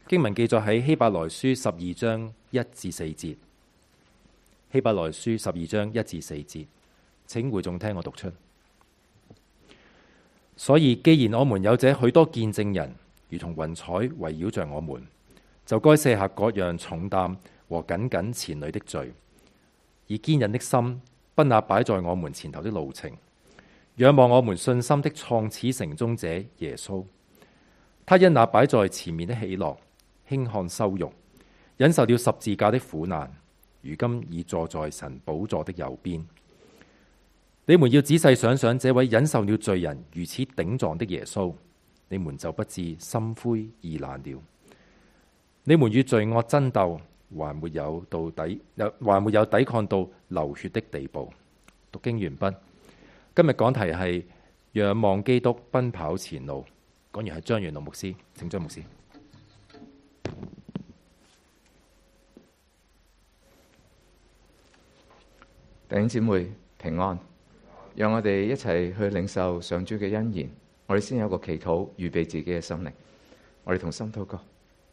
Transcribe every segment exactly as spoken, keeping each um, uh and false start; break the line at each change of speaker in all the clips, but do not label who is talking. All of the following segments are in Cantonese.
經文記載喺希伯來書十二章一至四節。希伯來書十二章一至四節，請會眾聽我讀出。所以既然我們有這許多見證人，如同雲彩圍繞着我們，就該卸下各樣重擔和緊緊纏累的罪，以堅忍的心奔那擺在我們前頭的路程，仰望我們信心的創始成終者耶穌。他因那擺在前面的喜樂，輕看羞辱，忍受了十字架的苦難，如今已坐在神寶座的右邊。你們要仔細想想，這位忍受了罪人如此頂撞的耶穌，你們就不至心灰意冷了。你們與罪惡爭鬥，還沒有到底，還沒有抵抗到流血的地步。讀經完畢。今日講題係仰望基督，奔跑前路。講員係張元龍牧師，請張牧師。
弟兄姊妹平安，讓我哋一齊去領受上主嘅恩言。我哋先有個祈禱，預備自己嘅心靈。我哋同心禱告。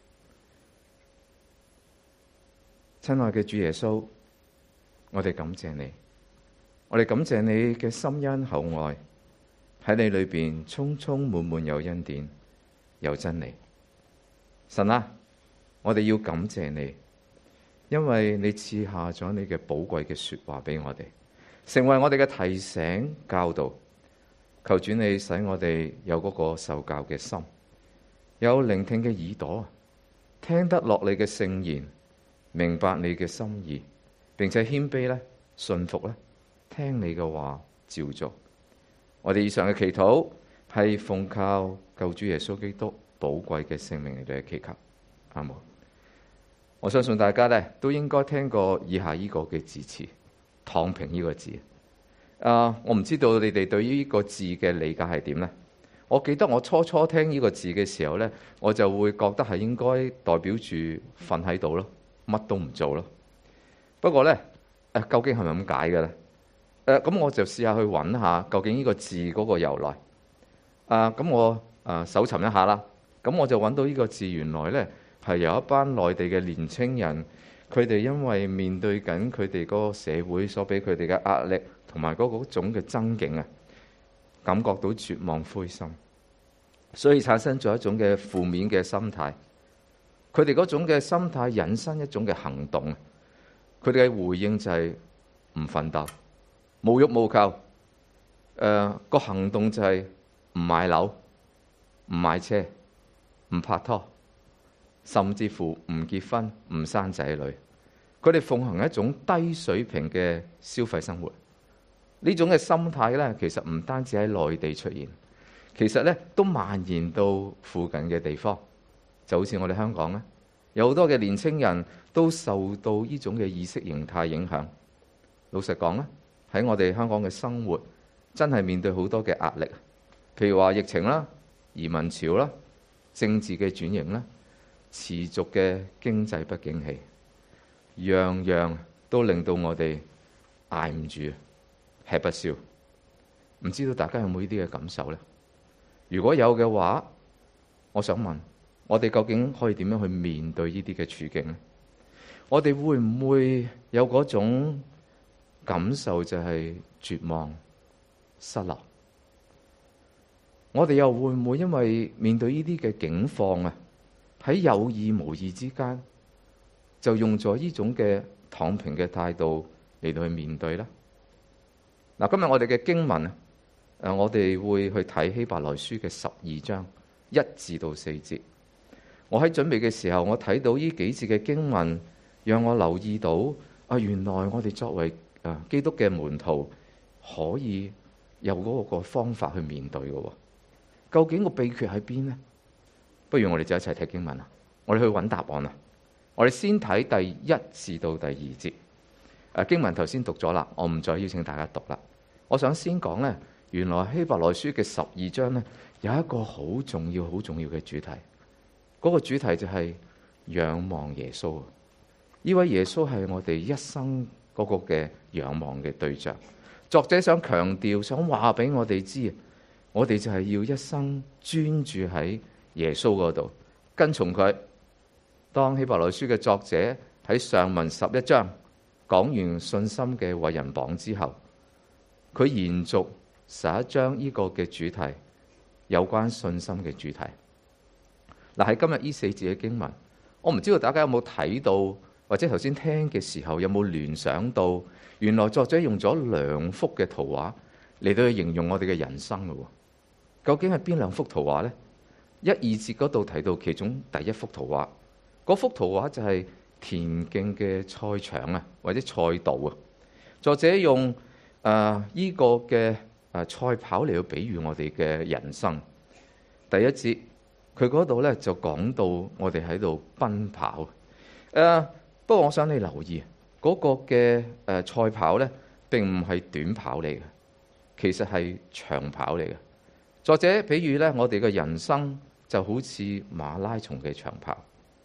親愛嘅主耶穌，我哋感謝你，我哋感謝你嘅深恩厚愛，喺你裏邊充充滿滿有恩典，有真理。神啊，我哋要感謝你，因為你賜下咗你嘅寶貴嘅說話俾我哋，成為我哋嘅提醒教導。求主你使我哋有嗰個受教嘅心，有聆聽嘅耳朵，聽得落你嘅聖言，明白你嘅心意，並且謙卑咧，信服咧，聽你嘅話照做。我哋以上嘅祈禱係奉靠救主耶穌基督寶貴嘅聖名嚟到祈求。阿門。我相信大家咧都應該聽過以下呢個嘅字詞，躺平呢個字。啊、uh，我唔知道你哋對於呢個字嘅理解係點呢？我記得我初初聽呢個字嘅時候呢，我就會覺得係應該代表住瞓喺度咯，乜都唔做咯。不過呢，誒究竟係咪咁解嘅呢？誒咁我就試下去揾下究竟呢個字嗰個由來。啊，咁我啊搜尋一下啦。咁我就揾到呢個字，原來呢係由一班內地嘅年青人，佢哋因為面對緊佢哋嗰個社會所俾佢哋嘅壓力，同埋嗰種嘅爭競啊，感覺到絕望灰心，所以產生咗一種嘅負面嘅心態。佢哋嗰種嘅心態引申一種嘅行動，佢哋嘅回應就係唔奮鬥、無欲無求。誒、呃、個行動就係唔買樓、唔買車、唔拍拖，甚至乎唔結婚、唔生仔女。佢哋奉行一種低水平嘅消費生活。呢種嘅心態咧，其實唔單止喺內地出現，其實咧都蔓延到附近嘅地方。就好似我哋香港咧，有好多嘅年青人都受到呢種嘅意識形態影響。老實講咧，喺我哋香港嘅生活真係面對好多嘅壓力，譬如話疫情啦、移民潮啦、政治嘅轉型啦、持續嘅經濟不景氣，樣樣都令到我哋捱唔住，吃不消。唔知道大家有冇呢啲嘅感受呢？如果有嘅話，我想問，我哋究竟可以點樣去面對呢啲嘅處境呢？我哋會唔會有嗰種感受，就係絕望、失落？我哋又會唔會因為面對呢啲嘅境況啊，喺有意無意之間，就用咗呢種嘅躺平嘅態度嚟到去面對呢？嗱，今日我哋嘅經文，誒，我哋會去睇希伯來書嘅十二章一至到四節。我喺準備嘅時候，我睇到呢幾節嘅經文，讓我留意到啊，原來我哋作為啊基督嘅門徒，可以有嗰個方法去面對嘅。究竟個秘訣喺邊呢？不如我哋就一齊睇經文啊！我哋去揾答案啊！我哋先睇第一至到第二節。誒，經文頭先讀咗啦，我唔再邀請大家讀啦。我想先講呢，原來希伯來書嘅十二章呢，有一個好重要、好重要嘅主題。嗰個主題就係仰望耶穌。呢位耶穌係我哋一生嗰個嘅仰望嘅對象。作者想強調，想話俾我哋知，我哋就係要一生專注喺耶穌嗰度，跟從佢， 當希伯來書嘅作者喺上文十一章講完信心嘅為人榜之後，佢延續十一章呢個嘅主題，有關信心嘅主題。嗱，喺今日呢四節嘅經文，我唔知道大家有冇睇到，或者頭先聽嘅時候有冇聯想到，原來作者用咗兩幅嘅圖畫嚟到去形容我哋嘅人生嘅。究竟係邊兩幅圖畫呢？一二節嗰度提到其中第一幅圖畫，嗰幅圖畫就係田徑嘅賽場啊，或者賽道啊。作者用誒呢、呃這個嘅誒賽跑嚟到比喻我哋嘅人生。第一節佢嗰度咧就講到我哋喺度奔跑。誒、呃，不過我想你留意嗰、那個嘅誒賽跑咧，並唔係短跑嚟嘅，其實係長跑嚟嘅。作者比喻咧，我哋嘅人生就好似馬拉松嘅長跑。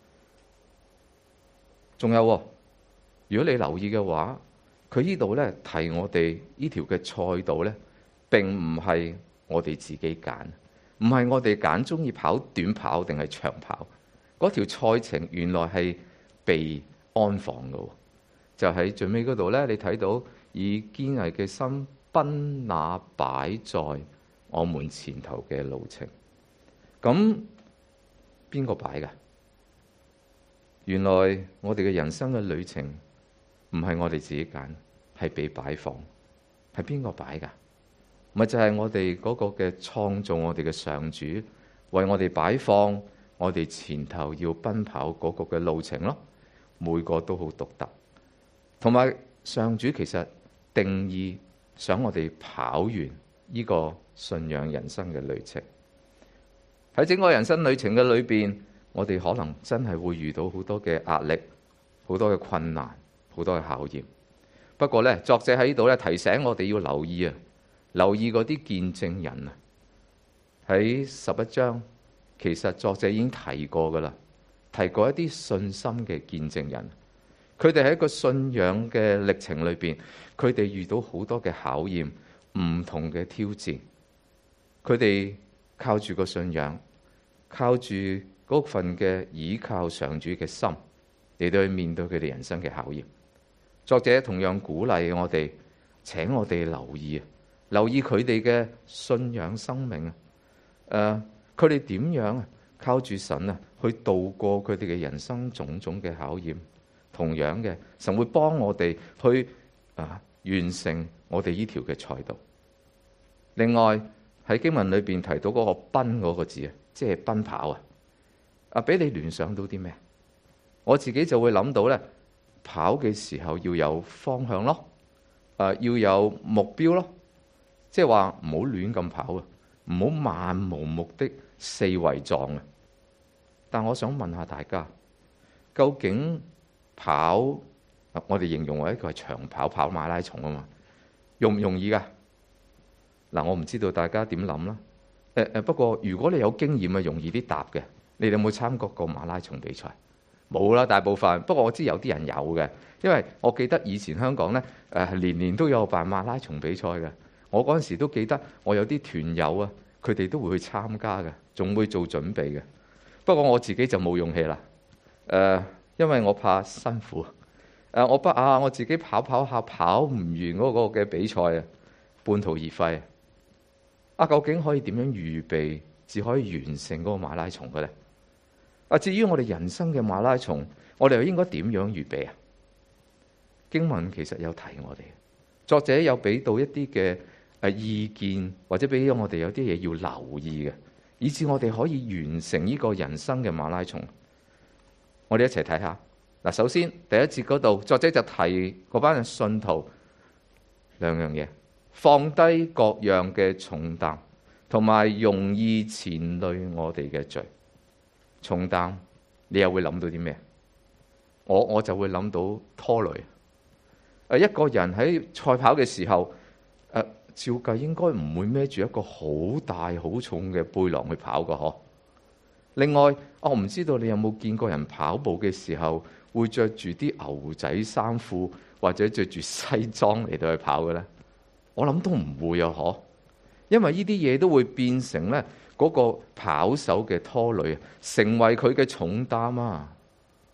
仲有，如果你留意嘅話，佢呢度咧提我哋呢條嘅賽道咧，並唔係我哋自己揀，唔係我哋揀中意跑短跑定係長跑。嗰條賽程原來係被安放嘅，就喺最尾嗰度咧，你睇到以堅毅嘅心奔那擺在我們前頭嘅路程。咁邊個擺㗎？原來我哋嘅人生嘅旅程唔係我哋自己揀，係被擺放。係邊個擺㗎？咪就係我哋嗰個嘅創造我哋嘅上主，為我哋擺放我哋前頭要奔跑嗰個嘅路程咯。每個都好獨特，同埋上主其實定義想我哋跑完呢個信仰人生嘅旅程。喺整個人生旅程嘅裏邊，我哋可能真係會遇到好多嘅壓力、好多嘅困難、好多嘅考驗。不過呢，作者喺呢度咧提醒我哋要留意啊，留意嗰啲見證人啊。喺十一章，其實作者已經提過噶啦，提過一啲信心嘅見證人。佢哋喺一個信仰嘅歷程裏邊，佢哋遇到好多嘅考驗、唔同嘅挑戰。佢哋靠住個信仰，靠住嗰份嘅倚靠上主嘅心嚟到去面對佢哋人生嘅考驗。作者同樣鼓勵我哋，請我哋留意啊，留意佢哋嘅信仰生命啊。誒、呃，佢哋點樣啊？靠住神啊，去度過佢哋嘅人生種種嘅考驗。同樣嘅，神會幫我哋去啊完成我哋呢條嘅賽道。另外喺經文裏邊提到嗰個奔嗰個字啊，即係奔跑啊。啊，俾你聯想到啲咩？我自己就會諗到咧，跑嘅時候要有方向咯，啊，要有目標咯，即係話唔好亂咁跑啊，唔好漫無目的四圍撞啊。但我想問下大家，究竟跑，我哋形容為一個係長跑，跑馬拉松啊嘛，容唔容易噶？嗱，我唔知道大家點諗啦。誒誒，不過如果你有經驗啊，容易啲答嘅。你哋有冇參加過馬拉松比賽？冇啦，大部分。不過我知有啲人有嘅，因為我記得以前香港咧，誒年年都有辦馬拉松比賽嘅。我嗰陣時都記得，我有啲團友啊，佢哋都會去參加嘅，仲會做準備嘅。不過我自己就冇勇氣啦，誒、呃，因為我怕辛苦。誒、呃，我不啊，我自己跑跑下跑唔完嗰個嘅比賽啊，半途而廢。啊，究竟可以點樣預備，至可以完成嗰個馬拉松嘅咧？啊，至於我哋人生嘅馬拉松，我哋又應該點樣預備啊？經文其實有提我哋，作者有俾到一啲嘅誒意見，或者俾咗我哋有啲嘢要留意嘅，以致我哋可以完成呢個人生嘅馬拉松。我哋一齊睇下。嗱，首先第一節嗰度，作者就提嗰班信徒兩樣嘢：放低各樣嘅重擔，同埋容易纏累我哋嘅罪。重擔，你又會諗到啲咩？我我就會諗到拖累。誒，一個人喺賽跑嘅時候，誒，照計應該唔會孭住一個好大好重嘅背囊去跑㗎嗬。另外，我唔知道你有冇見過人跑步嘅時候會着住啲牛仔衫褲或者着住西裝嚟到去跑嘅咧？我諗都唔會啊嗬，因為呢啲嘢都會變成咧嗰個跑手嘅拖累，成為佢嘅重擔啊！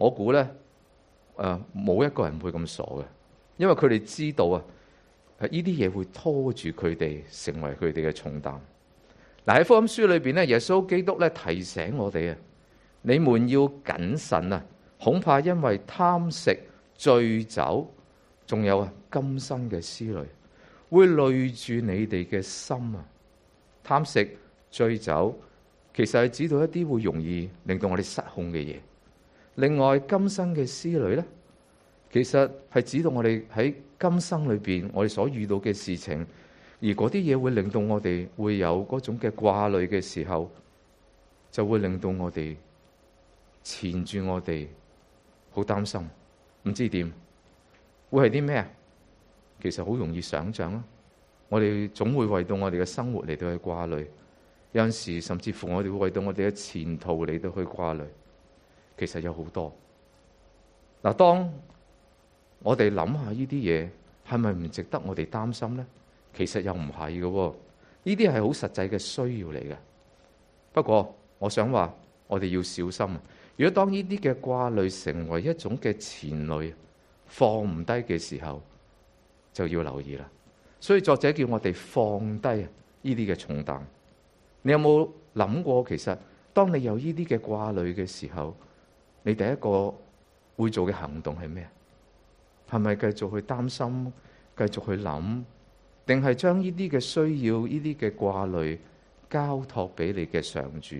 我估咧誒冇一個人會咁傻嘅，因為佢哋知道啊，呢啲嘢會拖住佢哋，成為佢哋嘅重擔。嗱，喺福音書裏邊咧，耶穌基督咧提醒我哋啊，你們要謹慎啊，恐怕因為貪食、醉酒，仲有啊今生嘅思慮，會累住你哋嘅心啊。貪食、醉酒，其實係指到一啲會容易令到我哋失控嘅嘢。另外，今生嘅思慮咧，其實係指到我哋喺今生裏邊我哋所遇到嘅事情。而嗰啲嘢會令到我哋會有嗰種嘅掛慮嘅時候，就會令到我哋纏住我哋，好擔心，唔知點會係啲咩啊？其實好容易想像啦。我哋總會為到我哋嘅生活嚟到去掛慮，有陣時甚至乎我哋會為到我哋嘅前途嚟到去掛慮。其實有好多嗱，當我哋諗下呢啲嘢，係咪唔值得我哋擔心呢？其實又唔係嘅，呢啲係好實際嘅需要嚟嘅。不過我想話，我哋要小心。如果當呢啲嘅掛慮成為一種嘅纏累，放唔低嘅時候，就要留意啦。所以作者叫我哋放低呢啲嘅重擔。你有冇諗過，其實當你有呢啲嘅掛慮嘅時候，你第一個會做嘅行動係咩？係咪繼續去擔心，繼續去諗？定係將呢啲嘅需要、呢啲嘅掛慮交託俾你嘅上主？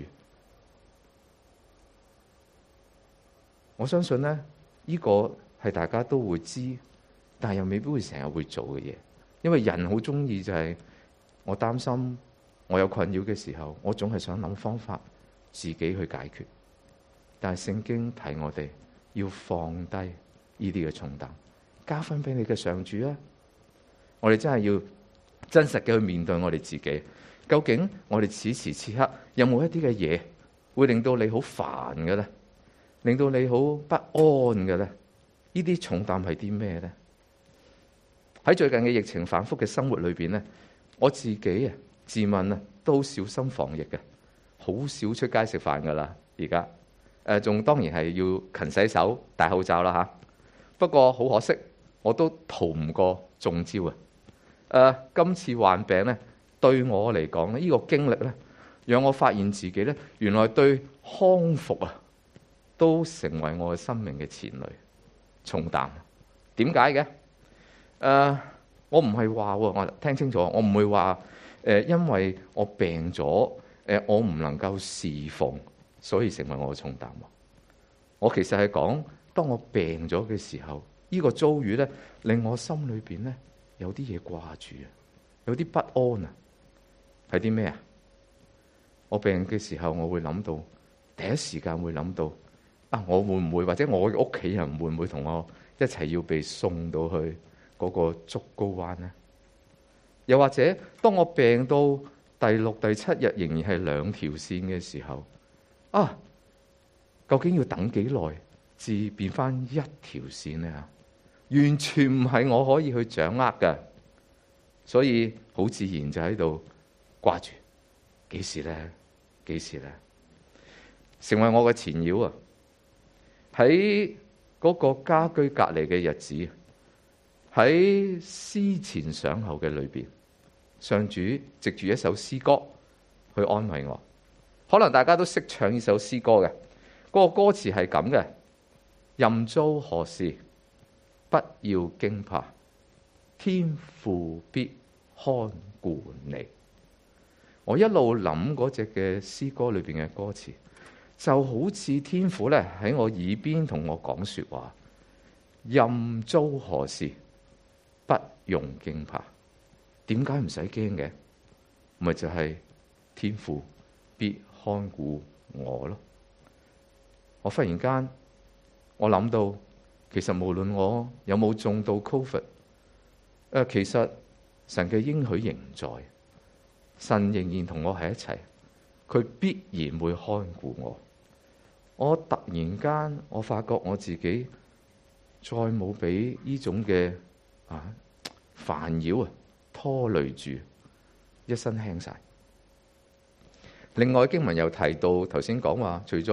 我相信呢，呢個係大家都會知，但係又未必會成日會做嘅嘢。因為人好中意就係我擔心，我有困擾嘅時候，我總係想諗方法自己去解決。但係聖經提我哋要放低呢啲嘅重擔，交翻俾你嘅上主啊！我哋真係要真實嘅去面對我哋自己。究竟我哋此時此刻有冇一啲嘅嘢會令到你好煩嘅咧？令到你好不安嘅咧？呢啲重擔係啲咩咧？喺最近嘅疫情反覆嘅生活裏邊咧，我自己啊自問啊都小心防疫嘅，好少出街食飯噶啦。而家誒仲當然係要勤洗手、戴口罩啦嚇。不過好可惜，我都逃唔過中招啊！誒、呃，今次患病咧，對我嚟講咧，呢、這個經歷咧，讓我發現自己咧，原來對康復啊，都成為我嘅生命嘅纏累、重擔。點解嘅？誒、呃，我唔係話喎，我聽清楚，我唔會話誒、呃，因為我病咗，誒、呃，我唔能夠侍奉，所以成為我嘅重擔。我其實係講，當我病咗嘅時候，呢、這個遭遇咧，令我心裏邊咧，有啲嘢掛住啊，有啲不安啊，係啲咩啊？我病嘅時候，我會諗到，第一時間會諗到啊，我會唔會或者我嘅屋企人會唔會同我一齊要被送到去嗰個竹篙灣呢？又或者當我病到第六、第七日仍然係兩條線嘅時候，啊，究竟要等幾耐至變翻一條線呢？完全唔係我可以去掌握嘅，所以好自然就喺度掛住，幾時咧？幾時咧？成為我嘅纏繞啊！喺嗰個家居隔離嘅日子，喺思前想後嘅裏邊，上主藉住一首詩歌去安慰我。可能大家都識唱呢首詩歌嘅，嗰個歌詞係咁嘅：任遭何事，不要驚怕，天父必看顧你。我一路諗嗰隻嘅詩歌裏邊嘅歌詞，就好似天父咧喺我耳邊同我講說話：任遭何事，不用驚怕。點解唔使驚嘅？咪就係天父必看顧我咯。我忽然間，我諗到。其實無論我有冇中到 Covid， 誒，其實神嘅應許仍在，神仍然同我喺一齊，佢必然會看顧我。我突然間，我發覺我自己再冇俾呢種嘅啊煩擾啊拖累住，一身輕晒。另外經文又提到頭先講話，除咗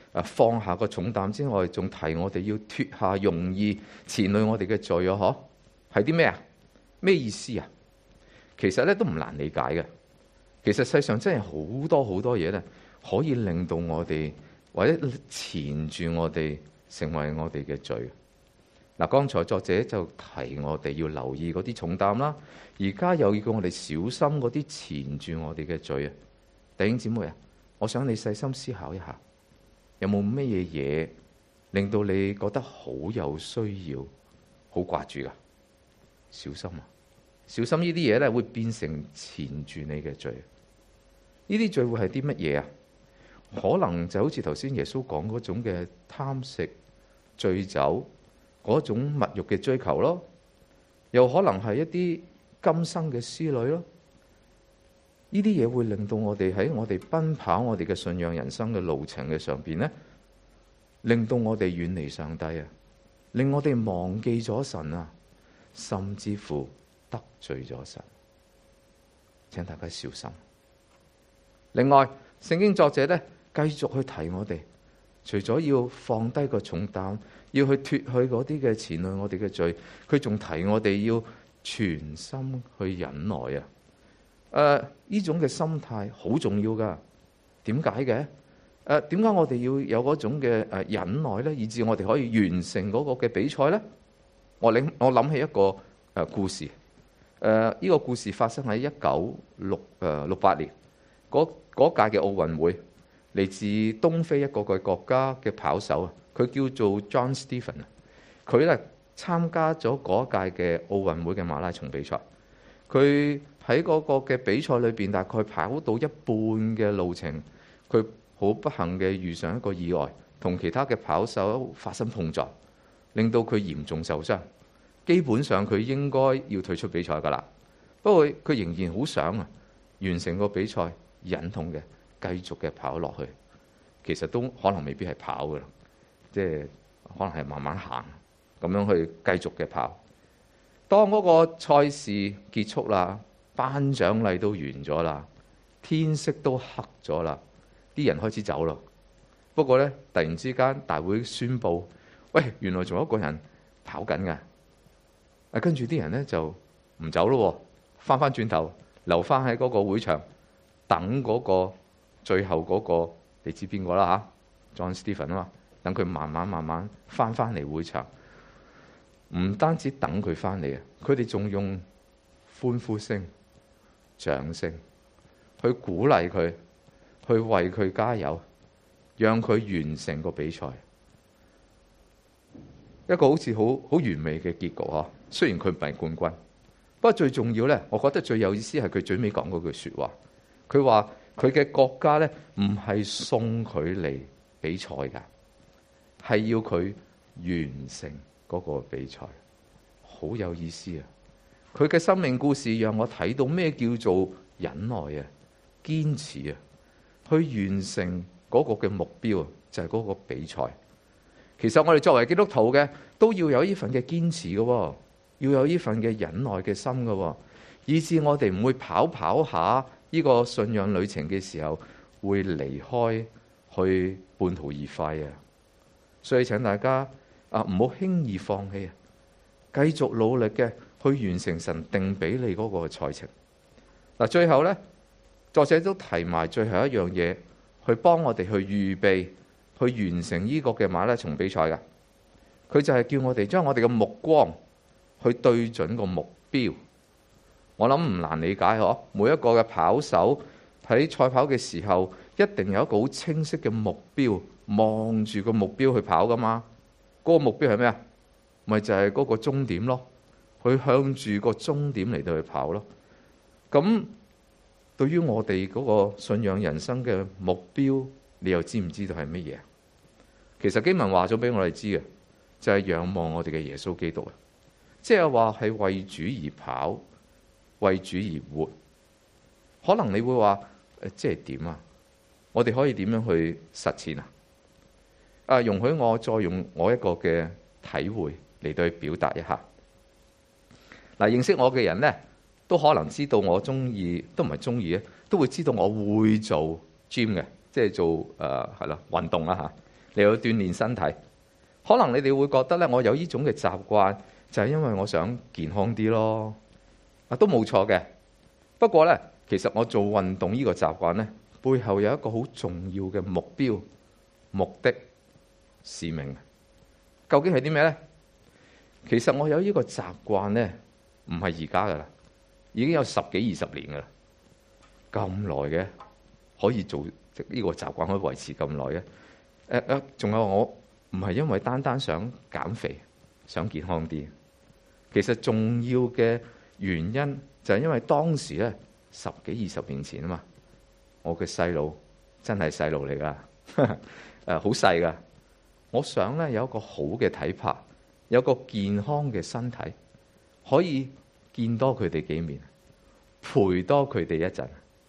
誒放下個重擔之外，仲提我哋要脱下容易纏累我哋嘅罪啊！嗬，係啲咩啊？咩意思啊？其實咧都唔難理解嘅。其實世上真係好多好多嘢咧，可以令到我哋或者纏住我哋，成為我哋嘅罪。嗱，剛才作者就提我哋要留意嗰啲重擔啦，而家又要叫我哋小心嗰啲纏住我哋嘅罪啊！弟兄姊妹啊，我想你細心思考一下，有冇咩嘢嘢令到你覺得好有需要、好掛住噶？小心啊！小心呢啲嘢咧會變成纏住你嘅罪。呢啲罪會係啲乜嘢啊？可能就好似頭先耶穌講嗰種嘅貪食、醉酒嗰種物慾嘅追求咯，又可能係一啲今生嘅思慮咯。呢啲嘢會令到我哋喺我哋奔跑我哋嘅信仰人生嘅路程嘅上邊咧，令到我哋遠離上帝啊，令我哋忘記咗神啊，甚至乎得罪咗神。請大家小心。另外，聖經作者咧繼續去提我哋，除咗要放低個重擔，要去脱去嗰啲嘅纏累我哋嘅罪，佢仲提我哋要全心去忍耐啊！誒、呃，呢種嘅心態好重要噶。點解嘅？誒、呃，點解我哋要有嗰種嘅誒忍耐咧，以至我哋可以完成嗰個嘅比賽咧？我諗我諗起一個誒故事。誒、呃，呢、這個故事發生喺一九六誒六八年。嗰屆嘅奧運會，嚟自東非一個個國家嘅跑手啊，佢叫做 John Stephen 啊。佢咧參加咗嗰屆嘅奧運會嘅馬拉松比賽。佢喺嗰個嘅比賽裏邊，大概跑到一半嘅路程，佢好不幸嘅遇上一個意外，同其他嘅跑手發生碰撞，令到佢嚴重受傷。基本上佢應該要退出比賽噶啦。不過佢仍然好想啊完成個比賽。忍痛嘅繼續嘅跑落去，其實都可能未必係跑噶啦，即係可能係慢慢行咁樣去繼續嘅跑。當嗰個賽事結束啦，頒獎禮都完咗啦，天色都黑咗啦，啲人開始走咯。不過咧，突然之間大會宣布，喂，原來仲有一個人跑緊噶。啊，跟住啲人咧就唔走咯，翻翻轉頭留翻喺嗰個會場。等嗰個最後嗰個，你知邊個啦嚇 ？John Stephen 啊嘛，等佢慢慢慢慢翻翻嚟會場，唔單止等佢翻嚟啊，佢哋仲用歡呼聲、掌聲去鼓勵佢，去為佢加油，讓佢完成個比賽。一個好似好好完美嘅結局嗬。雖然佢唔係冠軍，不過最重要咧，我覺得最有意思係佢最尾講嗰句説話。佢話佢嘅國家咧唔係送佢嚟比賽噶，係要佢完成嗰個比賽，好有意思啊！佢嘅生命故事讓我睇到咩叫做忍耐啊、堅持啊，去完成嗰個嘅目標，就係嗰個比賽。其實我哋作為基督徒嘅都要有呢份嘅堅持嘅，要有呢份嘅忍耐嘅心嘅，以致我哋唔會跑跑下。呢個信仰旅程嘅時候會離開，去半途而廢啊！所以請大家啊唔好輕易放棄啊，繼續努力嘅去完成神定俾你嗰個賽程。嗱，最後呢，作者都提埋最後一樣嘢，去幫我哋去預備，去完成呢個嘅馬拉松比賽㗎。佢就係叫我哋將我哋嘅目光去對準個目標。我諗唔難理解嗬，每一個嘅跑手喺賽跑嘅時候，一定有一個好清晰嘅目標，望住個目標去跑噶嘛。嗰個目標係咩啊？咪就係嗰個終點咯，去向住個終點嚟到去跑咯。咁對於我哋嗰個信仰人生嘅目標，你又知唔知道係乜嘢？其實經文話咗俾我哋知嘅，就係仰望我哋嘅耶穌基督啊，即係話係為主而跑。為主而活，可能你會話誒，即係點啊？我哋可以點樣去實踐啊？啊，容許我再用我一個嘅體會嚟到去表達一下。嗱，認識我嘅人咧，都可能知道我中意，都唔係中意咧，都會知道我會做 gym 嘅，即係做誒係啦運動啦嚇。 嚟到鍛鍊身體。可能你哋會覺得咧，我有呢種嘅習慣就係因為我想健康啲咯，啊都冇錯嘅。不過咧，其實我做運動呢個習慣咧，背後有一個好重要嘅目標、目的、使命。究竟係啲咩咧？其實我有呢個習慣咧，唔係而家噶啦，已經有十幾二十年噶啦，咁耐嘅可以做呢個習慣可以維持咁耐嘅。誒誒，仲有我唔係因為單單想減肥、想健康啲，其實重要嘅原因就係因為當時咧十幾二十年前啊嘛，我嘅細路真係細路嚟噶，誒好細噶，我想咧有一個好嘅體魄。有個健康嘅身體，可以見多佢哋幾面，陪多佢哋一陣。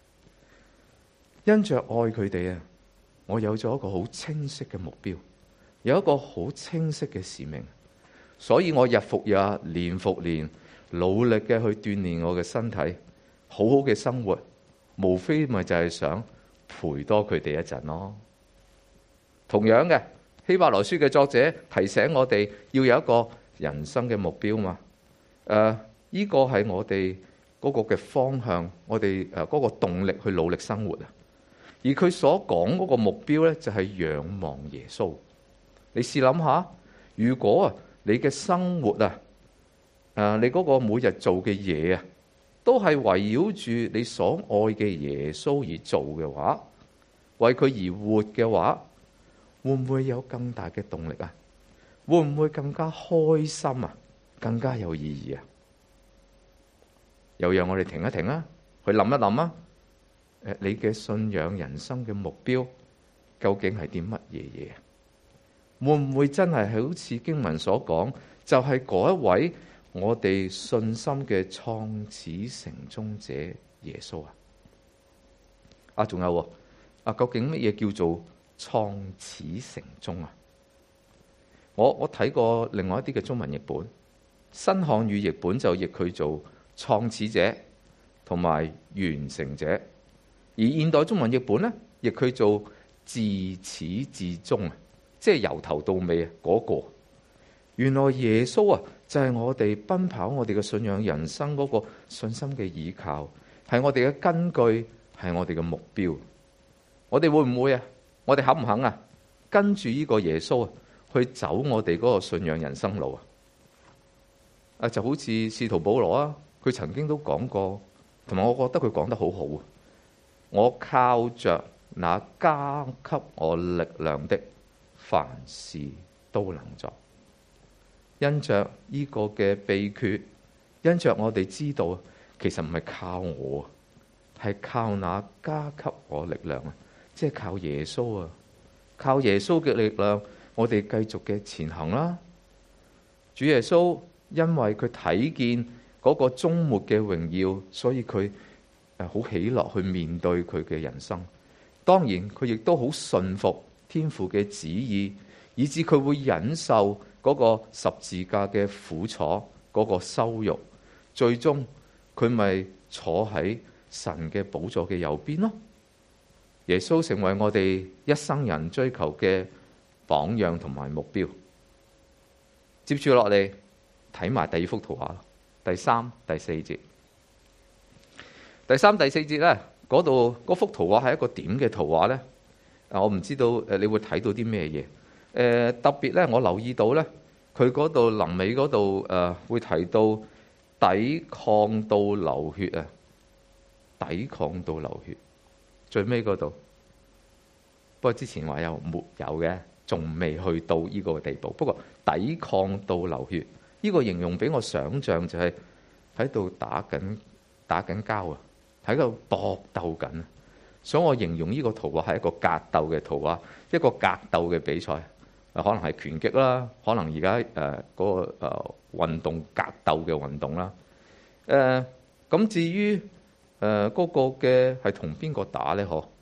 因着愛佢哋啊，我有咗一個好清晰嘅目標，有一個好清晰嘅使命，所以我日復日、年復年，努力嘅去鍛鍊我嘅身體，好好嘅生活，無非咪就係想陪多佢哋一陣咯。同樣嘅。希伯來書嘅作者提醒我哋要有一個人生嘅目標嘛，誒、呃，呢、這個係我哋嗰個嘅方向，我哋誒嗰個動力去努力生活啊。而佢所講嗰個目標咧，就係、是、仰望耶穌。你試諗下，如果啊你嘅生活啊，誒、呃、你嗰個每日做嘅嘢啊，都係圍繞住你所愛嘅耶穌而做嘅話，為佢而活嘅話，會唔會有更大嘅動力啊？會唔會更加開心啊？更加有意義啊？又讓我哋停一停啊，去諗一諗啊！誒，你嘅信仰人生嘅目標究竟係啲乜嘢嘢？會唔會真係好似經文所講，就係、是、嗰一位我哋信心嘅創始成終者耶穌啊？啊，仲有啊，究竟乜嘢叫做創始成終啊！我我睇過另外一啲嘅中文譯本，新漢語譯本就譯佢做創始者同埋完成者，而現代中文譯本呢，譯佢做自始至終啊，即係由頭到尾啊嗰個。原來耶穌啊，就係我哋奔跑我哋嘅信仰人生嗰個信心嘅依靠，係我哋嘅根據，係我哋嘅目標。我哋會唔會啊？我哋肯唔肯啊？跟住呢個耶穌啊，去走我哋嗰個信仰人生路啊！啊，就好似使徒保羅啊，佢曾經都講過，同埋我覺得佢講得好好啊！我靠着那加給我力量的，凡事都能做。因着呢個嘅秘訣，因着我哋知道，其實唔係靠我，係靠那加給我力量啊！即係靠耶穌啊！靠耶穌嘅力量，我哋繼續嘅前行啦。主耶穌因為佢睇見嗰個終末嘅榮耀，所以佢誒好喜樂去面對佢嘅人生。當然佢亦都好信服天父嘅旨意，以致佢會忍受嗰個十字架嘅苦楚，嗰個羞辱。最終佢咪坐喺神嘅寶座嘅右邊咯。耶穌成為我哋一生人追求嘅榜樣同埋目標。接住落嚟睇埋第二幅圖畫，第三、第四節。第三、第四節咧，嗰度嗰幅圖畫係一個點嘅圖畫咧？啊，我唔知道誒，你會睇到啲咩嘢？誒，特別咧，我留意到咧，佢嗰度臨尾嗰度誒，會提到抵抗到流血啊，抵抗到流血。最尾嗰度，不過之前話有沒有嘅，仲未去到呢個地步。不過抵抗到流血，呢個形容俾我想像就係喺度打緊打緊交啊，喺度搏鬥緊。所以我形容呢個圖畫係一個格鬥嘅圖畫，一個格鬥嘅比賽。可能係拳擊啦，可能而家誒嗰個誒、呃、運動格鬥嘅運動啦。誒、呃、咁至於，誒、呃，嗰、那個嘅係同邊個打呢？嗬，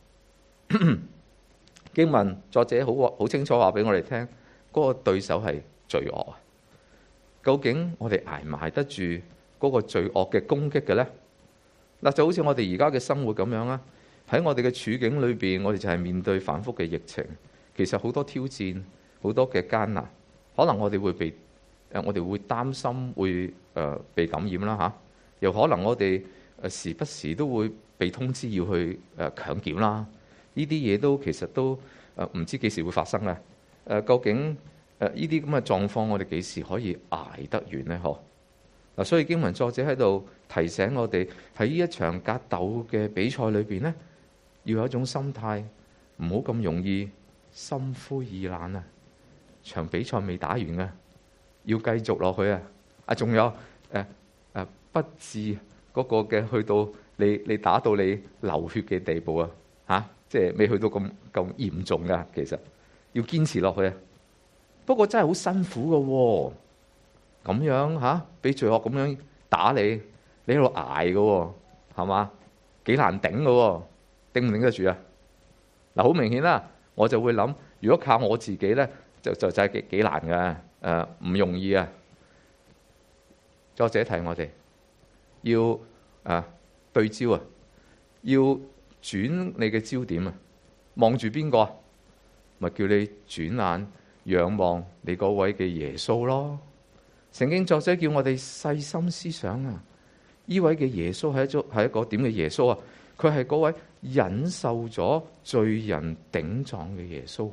經文作者好好清楚話俾我哋聽，嗰、那個對手係罪惡啊！究竟我哋挨唔挨得住嗰個罪惡嘅攻擊嘅呢？嗱，就好似我哋而家嘅生活咁樣啦，喺我哋嘅處境裏邊，我哋就係面對反覆嘅疫情。 其實好多挑戰，好多嘅艱難，可能我哋會被誒、呃，我哋會擔心會誒、呃、被感染啦嚇、啊，又可能我哋誒時不時都會被通知要去誒、呃、強檢啦。呢啲嘢都其實都誒唔、呃、知幾時會發生啊！誒、呃，究竟誒呢啲咁嘅狀況，我哋幾時可以捱得完呢？嗬嗱，所以經文作者喺度提醒我哋喺呢一場格鬥嘅比賽裏邊呢，要有一種心態，唔好咁容易心灰意冷啊！場比賽未打完啊，要繼續落去啊！啊，仲有誒誒、呃呃、不至嗰個嘅去到你你打到你流血嘅地步啊！嚇、啊，即係未去到咁咁嚴重噶，其實要堅持落去啊！不過真係好辛苦嘅喎，咁樣嚇俾罪惡咁樣打你，你喺度捱嘅喎，係嘛？幾難頂嘅喎，頂唔頂得住啊？嗱，好明顯啦，我就會諗，如果靠我自己咧，就就真係幾幾難嘅，誒唔容易啊！作者提我哋要啊對焦啊，要轉你嘅焦點啊，望住邊個啊？咪叫你轉眼仰望你嗰位嘅耶穌咯。聖經作者叫我哋細心思想啊，呢位嘅耶穌係一種係一個點嘅耶穌啊？佢係嗰位忍受咗罪人頂撞嘅耶穌。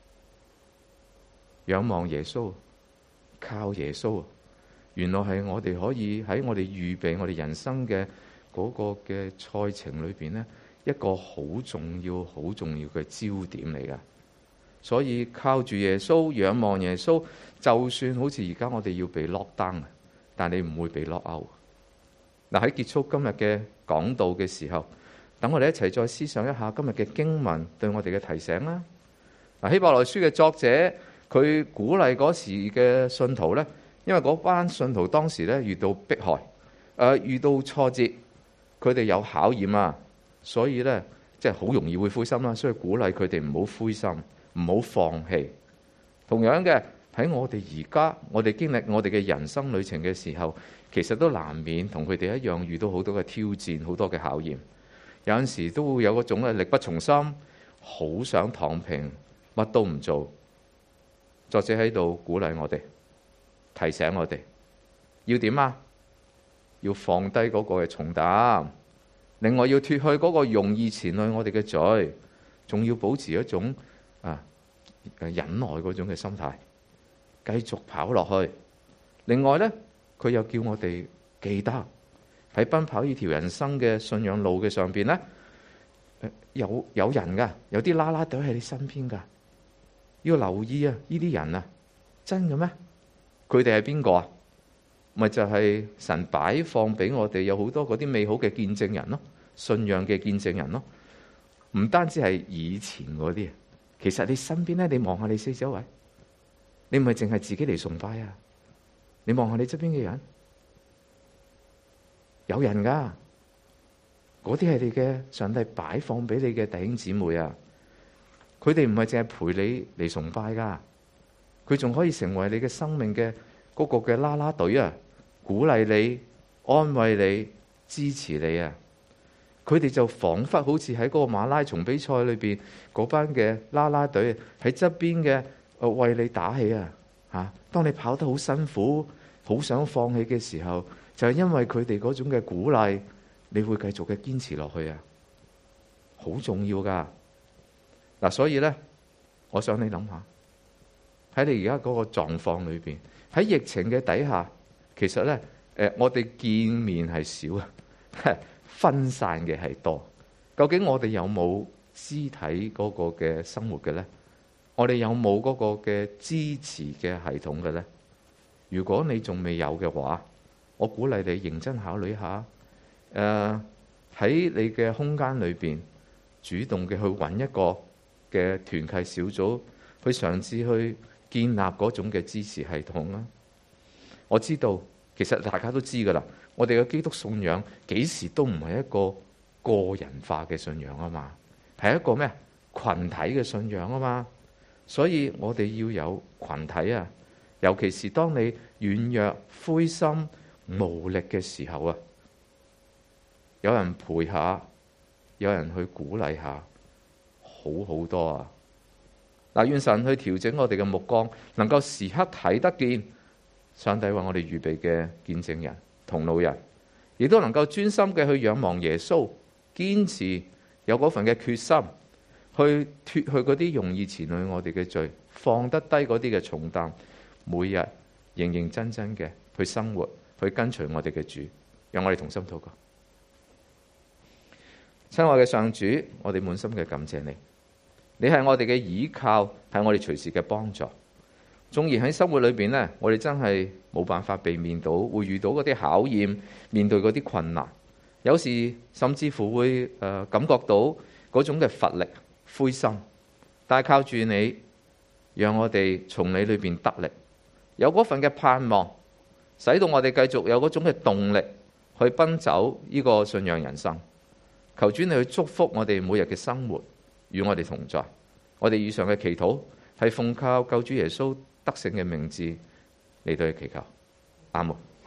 仰望耶穌，靠耶穌，原來係我哋可以喺我哋預備我哋人生嘅嗰個嘅賽程裏邊呢，一個好重要、好重要嘅焦點嚟噶。所以靠住耶穌，仰望耶穌，就算好似而家我哋要被 lock down，但你唔會被 lock out。嗱，喺結束今日嘅講道嘅時候，等我哋一齊再思想一下今日嘅經文對我哋嘅提醒啦。嗱，希伯來書嘅作者佢鼓勵嗰時嘅信徒呢，因為嗰班信徒當時咧遇到迫害，誒、呃、遇到挫折，佢哋有考驗啊，所以呢，即係好容易會灰心啦。所以鼓勵佢哋唔好灰心。唔好放棄。同樣嘅喺我哋而家，我哋經歷我哋嘅人生旅程嘅時候，其實都難免同佢哋一樣遇到好多嘅挑戰，好多嘅考驗。有陣時都會有嗰種力不從心，好想躺平，乜都唔做。作者喺度鼓勵我哋，提醒我哋要點啊？要放低嗰個嘅重擔，另外要脫去嗰個容易纏累我哋嘅罪，仲要保持一種啊，忍耐嗰種嘅心態，繼續跑落去。另外呢，佢又叫我哋記得喺奔跑呢條人生嘅信仰路嘅上邊呢，有有人噶，有啲啦啦隊喺你身邊噶，要留意啊！呢啲人啊，真嘅咩？佢哋係邊個啊？咪就係神擺放俾我哋有好多嗰啲美好嘅見證人咯，信仰嘅見證人咯，唔單止係以前嗰啲。其實你身邊咧，你望下你四周圍，你唔係淨係自己嚟崇拜啊！你望下你側邊嘅人，有人噶，嗰啲係你嘅上帝擺放俾你嘅弟兄姊妹啊！佢哋唔係淨係陪你嚟崇拜噶，佢仲可以成為你嘅生命嘅嗰個嘅啦啦隊啊！鼓勵你、安慰你、支持你啊！佢哋就彷彿好似喺嗰個馬拉松比賽裏邊嗰班嘅啦啦隊喺側邊嘅，誒為你打氣啊！嚇，當你跑得好辛苦、好想放棄嘅時候，就係因為佢哋嗰種嘅鼓勵，你會繼續嘅堅持落去啊！好重要噶嗱，所以咧，我想你諗下喺你而家嗰個狀況裏邊，喺疫情嘅底下，其實咧誒，我哋見面係少啊。分散嘅係多，究竟我哋有冇肢體嗰個嘅生活嘅咧？我哋有冇嗰個嘅支持嘅系統嘅咧？如果你仲未有嘅話，我鼓勵你認真考慮下，誒、呃、喺你嘅空間裏邊，主動嘅去揾一個嘅團契小組，去嘗試去建立嗰種嘅支持系統啦。我知道，其實大家都知噶啦。我哋嘅基督信仰幾時都唔係一個個人化嘅信仰啊嘛，係一個咩群體嘅信仰啊嘛，所以我哋要有群體啊，尤其是當你軟弱、灰心、無力嘅時候啊，有人陪下，有人去鼓勵下，好好多啊！ 嗱，願神去調整我哋嘅目光，能夠時刻睇得見上帝為我哋預備嘅見證人、同路人，亦都能夠專心嘅去仰望耶穌，堅持有嗰份嘅決心，去脫去嗰啲容易纏累我哋嘅罪，放得低嗰啲嘅重擔，每日認認真真嘅去生活，去跟隨我哋嘅主。讓我哋同心禱告。親愛嘅上主，我哋滿心嘅感謝你，你係我哋嘅倚靠，係我哋隨時嘅幫助。縱然喺生活裏邊呢，我哋真係冇辦法避免到會遇到嗰啲考驗，面對嗰啲困難，有時甚至乎會誒、呃、感覺到嗰種嘅乏力、灰心。但係靠住你，讓我哋從你裏邊得力，有嗰份嘅盼望，使到我哋繼續有嗰種嘅動力去奔走呢個信仰人生。求主你去祝福我哋每日嘅生活，與我哋同在。我哋以上嘅祈禱係奉靠救主耶穌得勝嘅名字嚟到去祈求。阿門。